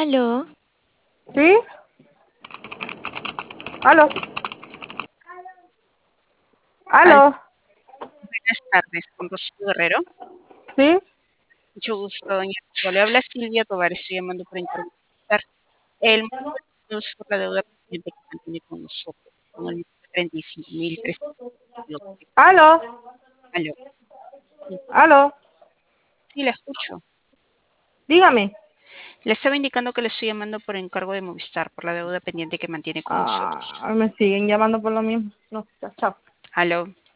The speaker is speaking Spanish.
Aló, ¿Sí? ¿Aló? Al- ¿Aló? Buenas tardes, con Rocío Guerrero. ¿Sí? Mucho gusto, doña Rocío. Le habla Silvia Tovar, estoy llamando por interpretar. El motivo es por la deuda pendiente que mantiene con nosotros, con el 35.300. ¿Aló? Aló. Sí, ¿Aló? sí, la escucho. Dígame. Le estaba indicando que le estoy llamando por encargo de Movistar, por la deuda pendiente que mantiene con nosotros. Me siguen llamando por lo mismo. No, ya, chao. Aló.